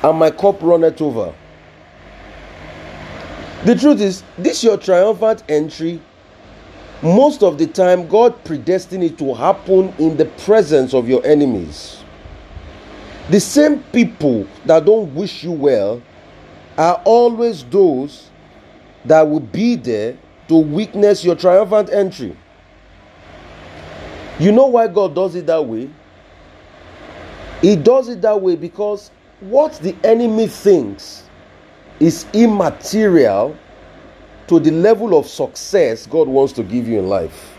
and my cup runneth over. The truth is, this your triumphant entry, most of the time God predestined it to happen in the presence of your enemies. The same people that don't wish you well are always those that will be there to witness your triumphant entry. You know why God does it that way? He does it that way because what the enemy thinks is immaterial to the level of success God wants to give you in life.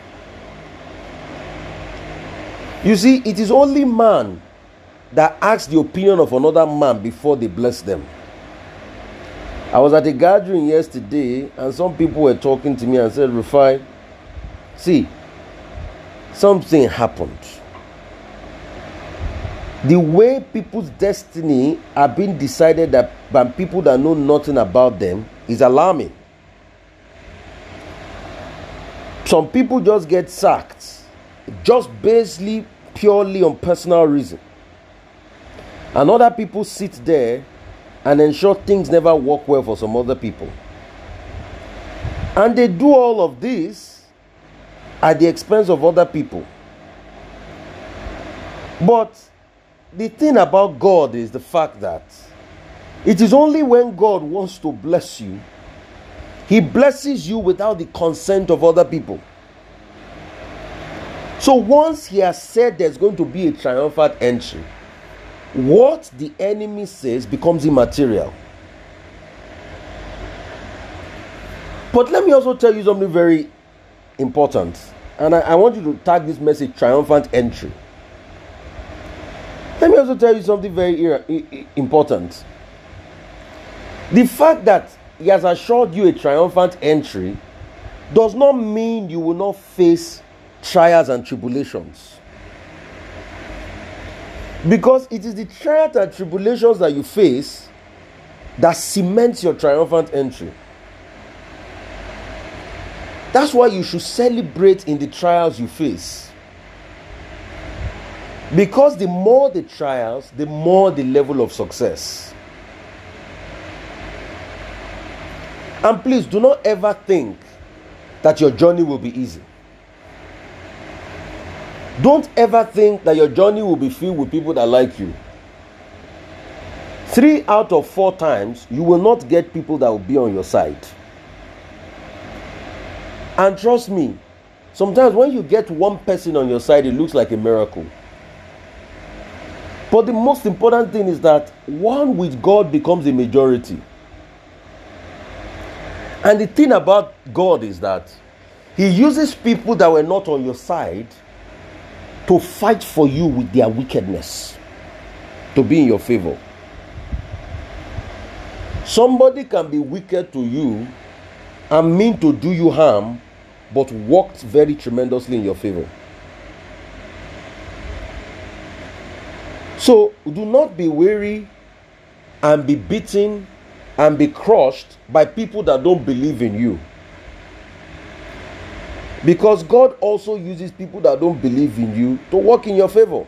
You see, it is only man that asks the opinion of another man before they bless them. I was at a gathering yesterday and some people were talking to me and said, Rufai, see, something happened. The way people's destiny are being decided by people that know nothing about them is alarming. Some people just get sacked just basically purely on personal reason. And other people sit there and ensure things never work well for some other people. And they do all of this at the expense of other people. But the thing about God is the fact that it is only when God wants to bless you, He blesses you without the consent of other people. So once He has said there's going to be a triumphant entry, what the enemy says becomes immaterial. But let me also tell you something very important. And I want you to tag this message triumphant entry. Let me also tell you something very important. The fact that He has assured you a triumphant entry does not mean you will not face trials and tribulations. Because it is the trials and tribulations that you face that cements your triumphant entry. That's why you should celebrate in the trials you face. Because the more the trials, the more the level of success. And please do not ever think that your journey will be easy. Don't ever think that your journey will be filled with people that like you. 3 out of 4 times, you will not get people that will be on your side. And trust me, sometimes when you get one person on your side, it looks like a miracle. But the most important thing is that one with God becomes a majority. And the thing about God is that He uses people that were not on your side to fight for you with their wickedness, to be in your favor. Somebody can be wicked to you and mean to do you harm, but worked very tremendously in your favor. So do not be weary and be beaten and be crushed by people that don't believe in you. Because God also uses people that don't believe in you to work in your favor.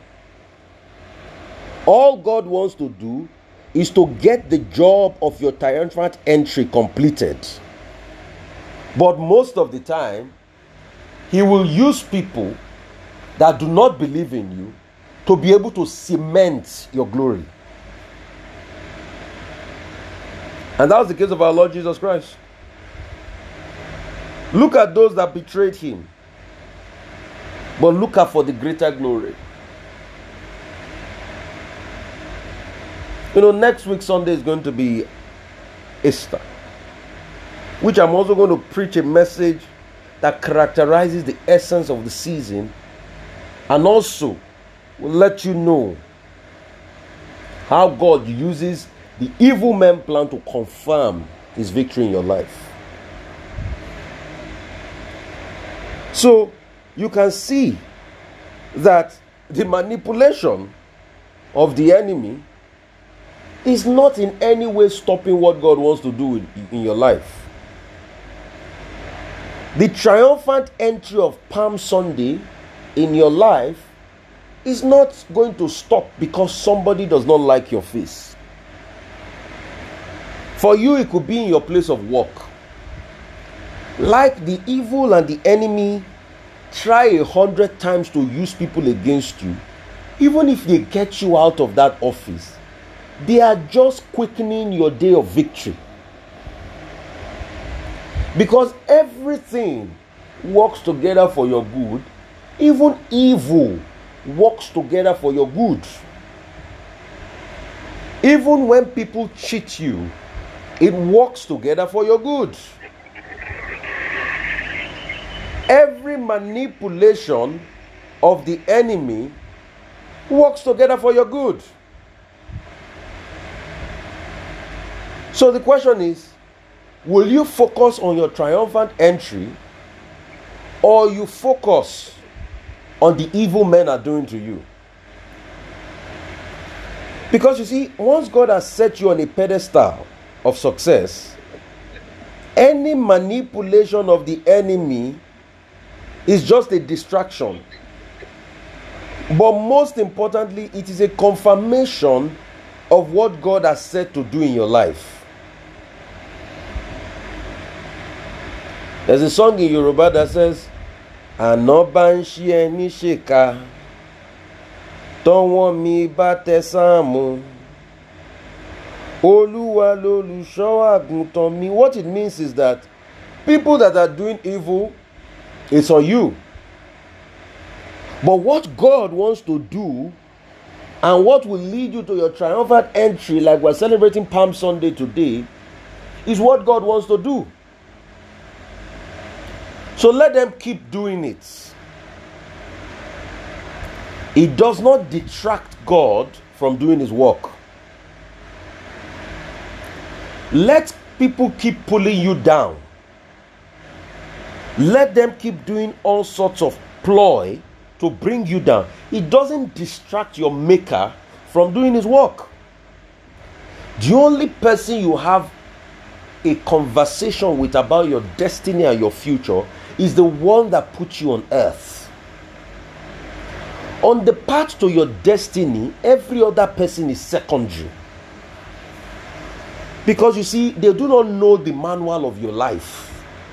All God wants to do is to get the job of your triumphant entry completed. But most of the time, He will use people that do not believe in you to be able to cement your glory. And that was the case of our Lord Jesus Christ. Look at those that betrayed Him, but look out for the greater glory. You know, next week Sunday is going to be Easter, which I'm also going to preach a message that characterizes the essence of the season, and also will let you know how God uses the evil men plan to confirm His victory in your life. So you can see that the manipulation of the enemy is not in any way stopping what God wants to do in your life. The triumphant entry of Palm Sunday in your life is not going to stop because somebody does not like your face. For you, it could be in your place of work. Like the evil and the enemy try 100 times to use people against you, even if they get you out of that office, they are just quickening your day of victory. Because everything works together for your good. Even evil works together for your good. Even when people cheat you, it works together for your good. Every manipulation of the enemy works together for your good. So the question is, will you focus on your triumphant entry, or you focus on the evil men are doing to you? Because you see, once God has set you on a pedestal of success, any manipulation of the enemy is just a distraction. But most importantly, it is a confirmation of what God has said to do in your life. There's a song in Yoruba that says, Anobanshi eni sheka, Tonwo mi ba tesamu, Oluwa lolusho aguntan mi. What it means is that people that are doing evil, it's on you. But what God wants to do, and what will lead you to your triumphant entry, like we're celebrating Palm Sunday today, is what God wants to do. So let them keep doing it. It does not detract God from doing his work. Let people keep pulling you down. Let them keep doing all sorts of ploy to bring you down. It doesn't distract your maker from doing his work. The only person you have a conversation with about your destiny and your future is the one that put you on earth. On the path to your destiny, every other person is secondary. Because you see, they do not know the manual of your life.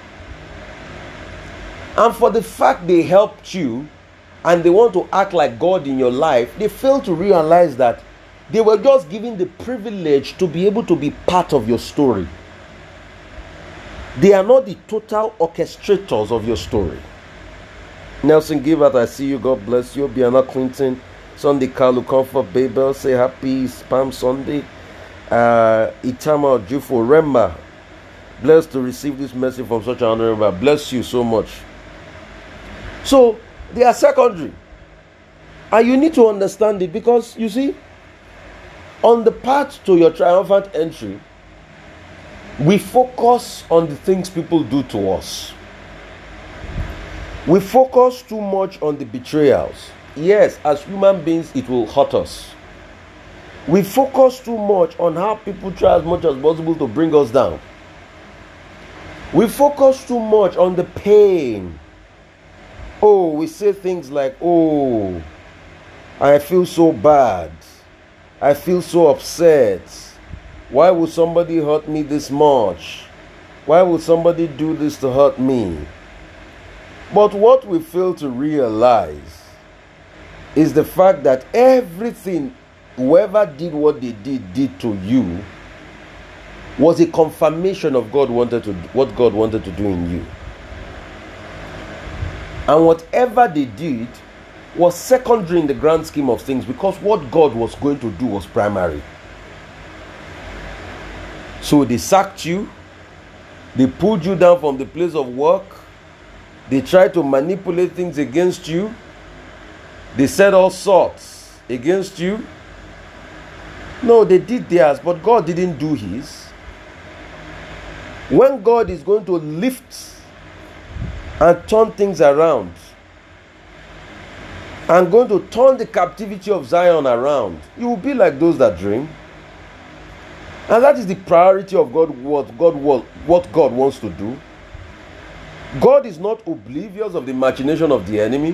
And for the fact they helped you and they want to act like God in your life, they fail to realize that they were just given the privilege to be able to be part of your story. They are not the total orchestrators of your story. Nelson Givert, I see you. God bless you. Biana Clinton, Sunday Kalu, Comfort Babel, say happy Palm Sunday. Itama Jufo Remma, blessed to receive this message from such an honorable. Bless you so much. So they are secondary, and you need to understand it, because you see, on the path to your triumphant entry, we focus on the things people do to us. We focus too much on the betrayals. Yes, as human beings, it will hurt us. We focus too much on how people try as much as possible to bring us down. We focus too much on the pain. Oh, we say things like, oh, I feel so bad. I feel so upset. Why would somebody hurt me this much? Why would somebody do this to hurt me? But what we fail to realize is the fact that everything whoever did what they did to you was a confirmation of what God wanted to do in you. And whatever they did was secondary in the grand scheme of things, because what God was going to do was primary. So they sacked you, they pulled you down from the place of work, they tried to manipulate things against you, they said all sorts against you. No, they did theirs, but God didn't do his. When God is going to lift and turn things around, and going to turn the captivity of Zion around, you will be like those that dream. And that is the priority of God, what God wants to do. God is not oblivious of the machination of the enemy.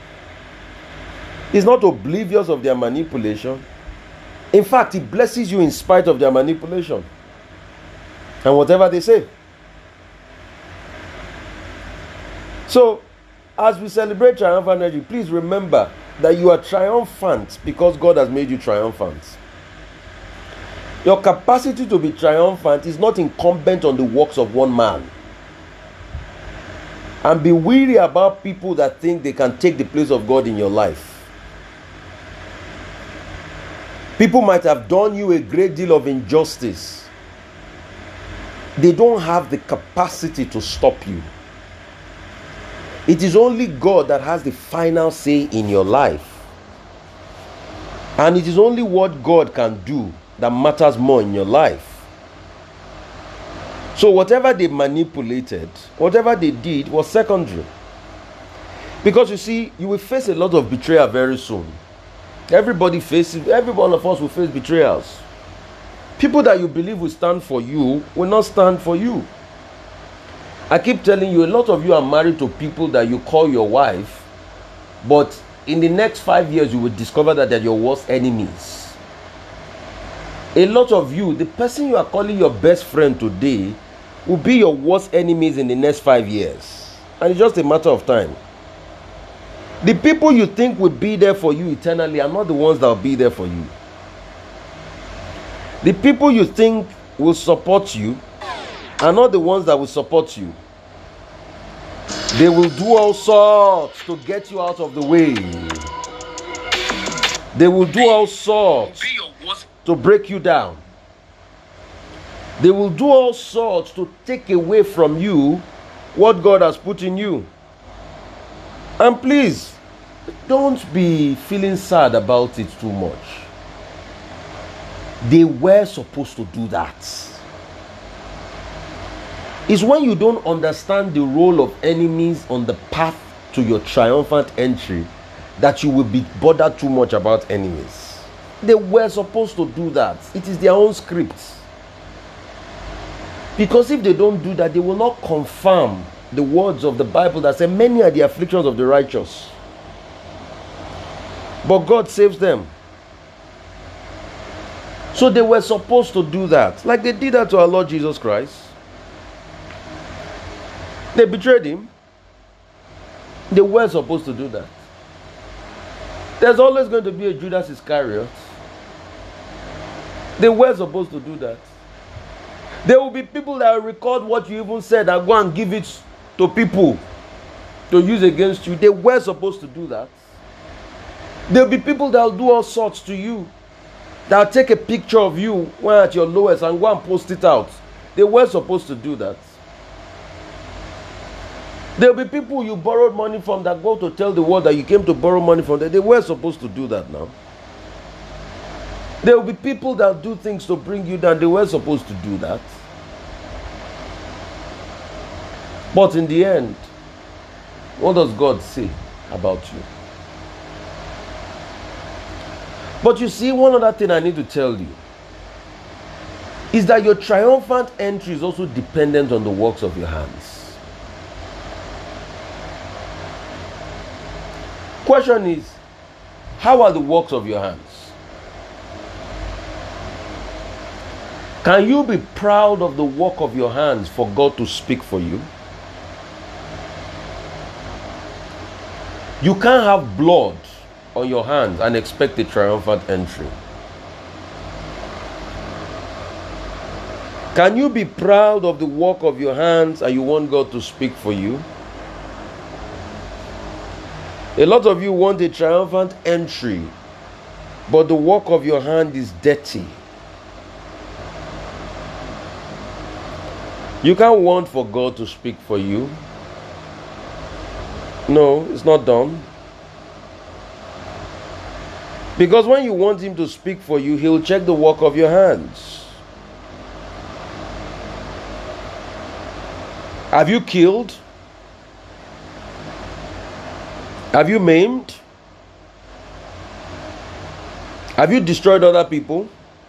He's not oblivious of their manipulation. In fact, he blesses you in spite of their manipulation. and whatever they say. So, as we celebrate triumphant entry, please remember that you are triumphant because God has made you triumphant. Your capacity to be triumphant is not incumbent on the works of one man. And be wary about people that think they can take the place of God in your life. People might have done you a great deal of injustice. They don't have the capacity to stop you. It is only God that has the final say in your life. And it is only what God can do that matters more in your life. So whatever they manipulated, whatever they did was secondary. Because you see, you will face a lot of betrayal very soon. Every one of us will face betrayals. People that you believe will stand for you will not stand for you. I keep telling you, a lot of you are married to people that you call your wife, but in the next 5 years you will discover that they're your worst enemies. A lot of you, the person you are calling your best friend today will be your worst enemies in the next 5 years. And it's just a matter of time. The people you think will be there for you eternally are not the ones that will be there for you. The people you think will support you are not the ones that will support you. They will do all sorts to get you out of the way. They will do all sorts to break you down. They will do all sorts to take away from you what God has put in you. And please, don't be feeling sad about it too much. They were supposed to do that. It's when you don't understand the role of enemies on the path to your triumphant entry that you will be bothered too much about enemies. They were supposed to do that. It is their own script. Because if they don't do that, they will not confirm the words of the Bible that say, many are the afflictions of the righteous, but God saves them. So they were supposed to do that, like they did that to our Lord Jesus Christ. They betrayed him. They were supposed to do that. There's always going to be a Judas Iscariot. They were supposed to do that. There will be people that will record what you even said and go and give it to people to use against you. They were supposed to do that. There will be people that will do all sorts to you. That will take a picture of you when at your lowest and go and post it out. They were supposed to do that. There will be people you borrowed money from that go to tell the world that you came to borrow money from them. They were supposed to do that now. There will be people that do things to bring you down. They were supposed to do that. But in the end, what does God say about you? But you see, one other thing I need to tell you is that your triumphant entry is also dependent on the works of your hands. Question is, how are the works of your hands? Can you be proud of the work of your hands for God to speak for you? You can't have blood on your hands and expect a triumphant entry. Can you be proud of the work of your hands and you want God to speak for you? A lot of you want a triumphant entry, but the work of your hand is dirty. You can't want for God to speak for you. No, it's not done. Because when you want him to speak for you, he'll check the work of your hands. Have you killed? Have you maimed? Have you destroyed other people?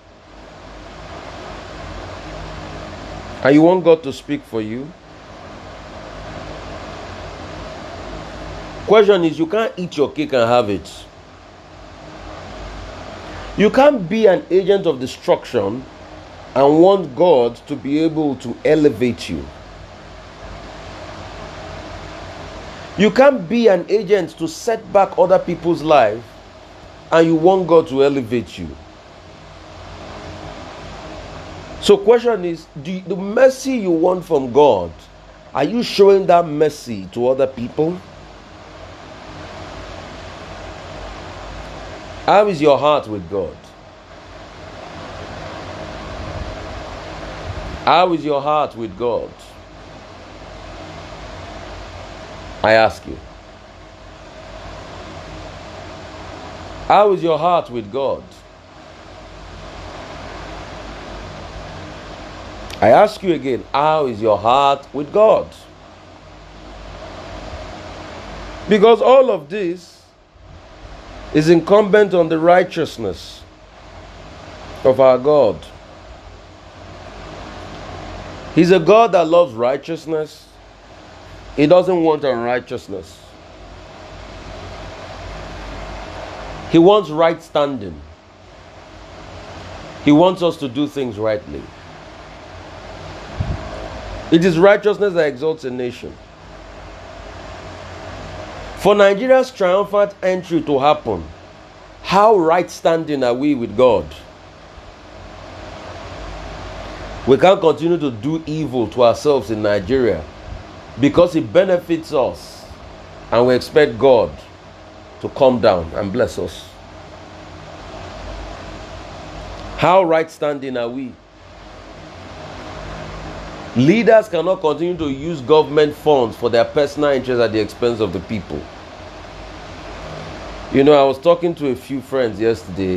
And you want God to speak for you? Question is, you can't eat your cake and have it. You can't be an agent of destruction and want God to be able to elevate you. You can't be an agent to set back other people's life and you want God to elevate you. So question is, the mercy you want from God, are you showing that mercy to other people? How is your heart with God? How is your heart with God? I ask you. How is your heart with God? I ask you again, how is your heart with God? Because all of this is incumbent on the righteousness of our God. He's a God that loves righteousness. He doesn't want unrighteousness. He wants right standing. He wants us to do things rightly. It is righteousness that exalts a nation. For Nigeria's triumphant entry to happen, how right standing are we with God? We can't continue to do evil to ourselves in Nigeria because it benefits us, and we expect God to come down and bless us. How right standing are we? Leaders cannot continue to use government funds for their personal interests at the expense of the people. You know, I was talking to a few friends yesterday,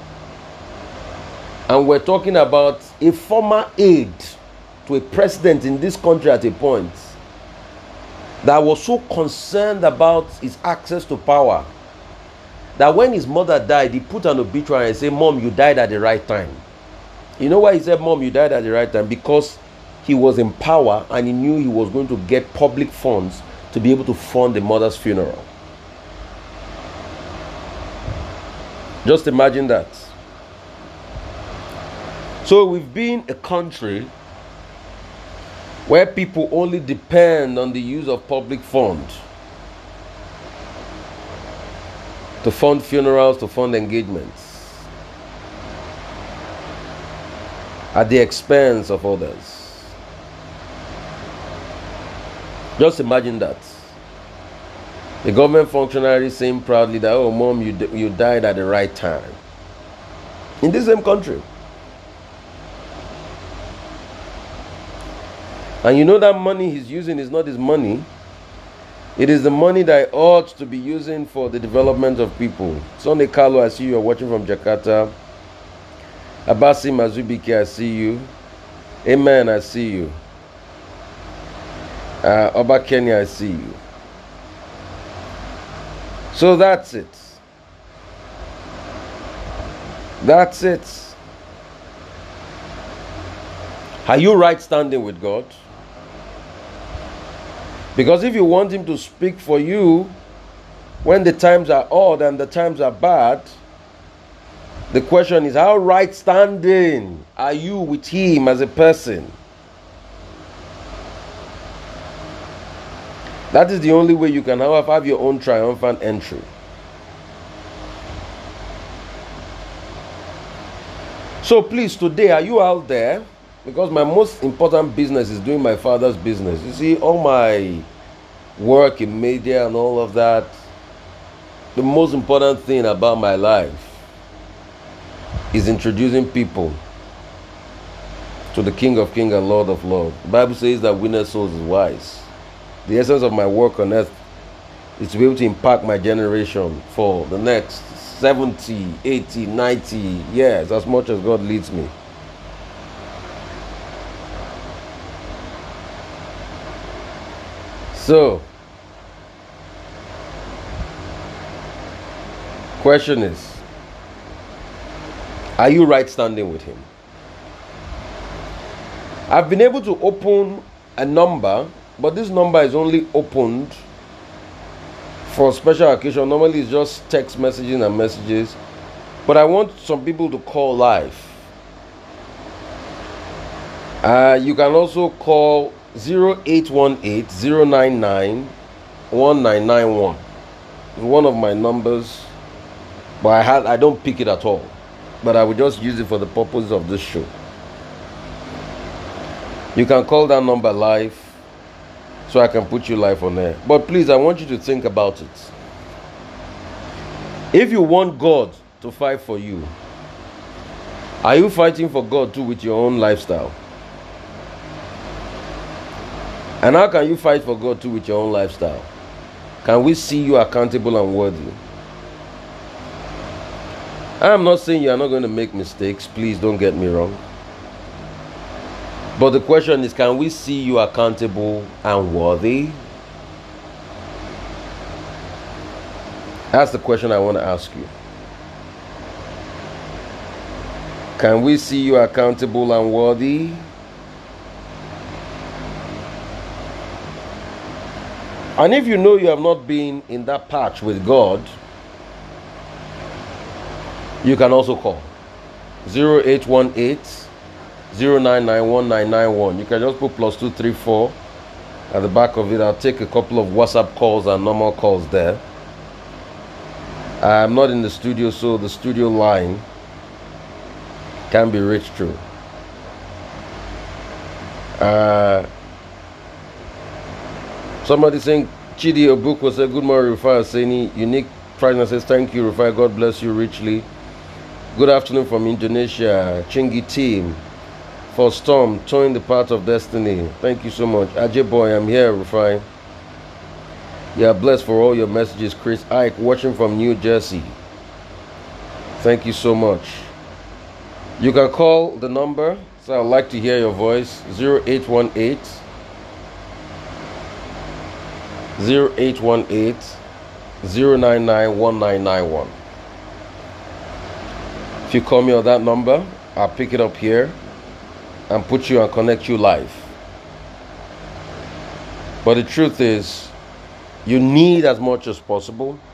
and we're talking about a former aide to a president in this country at a point that was so concerned about his access to power that when his mother died, he put an obituary and said, "Mom, you died at the right time." You know why he said, "Mom, you died at the right time"? Because he was in power and he knew he was going to get public funds to be able to fund the mother's funeral. Just imagine that. So we've been a country where people only depend on the use of public funds to fund funerals, to fund engagements at the expense of others. Just imagine that. A government functionary saying proudly that, "Oh, Mom, you died at the right time." In this same country. And you know that money he's using is not his money. It is the money that he ought to be using for the development of people. Sonny Carlo, I see you are watching from Jakarta. Abasi Mazubike, I see you. Amen, I see you. Oba Kenya, I see you. So that's it. That's it. Are you right standing with God? Because if you want him to speak for you when the times are odd and the times are bad, the question is, how right standing are you with him as a person? That is the only way you can have your own triumphant entry. So please, today, are you out there? Because my most important business is doing my Father's business. You see, all my work in media and all of that, the most important thing about my life is introducing people to the King of Kings and Lord of Lords. The Bible says that winner souls is wise. The essence of my work on earth is to be able to impact my generation for the next 70, 80, 90 years, as much as God leads me. So, question is, are you right standing with him? I've been able to open a number, but this number is only opened for a special occasion. Normally it's just text messaging and messages, but I want some people to call live. You can also call 0818-099-1991. It's one of my numbers, but I don't pick it at all. But I will just use it for the purpose of this show. You can call that number live, so I can put you live on air. But please, I want you to think about it. If you want God to fight for you, are you fighting for God too with your own lifestyle? And how can you fight for God too with your own lifestyle? Can we see you accountable and worthy? I am not saying you are not going to make mistakes. Please don't get me wrong. But the question is, can we see you accountable and worthy? That's the question I want to ask you. Can we see you accountable and worthy? And if you know you have not been in that patch with God, you can also call 0818-099-1991. You can just put +234 at the back of it. I'll take a couple of WhatsApp calls and normal calls there. I'm not in the studio, so the studio line can be reached through. Somebody saying, Chidi Obuko said, good morning, Rufai Aseni. Unique Friday says, thank you, Rufai. God bless you richly. Good afternoon from Indonesia. Chingy team. For Storm, towing the path of destiny. Thank you so much. Ajay boy, I'm here, Rufai. You are blessed for all your messages. Chris Ike, watching from New Jersey. Thank you so much. You can call the number, so I'd like to hear your voice. 0818-099-1991. If you call me on that number, I'll pick it up here and put you and connect you live. But the truth is, you need as much as possible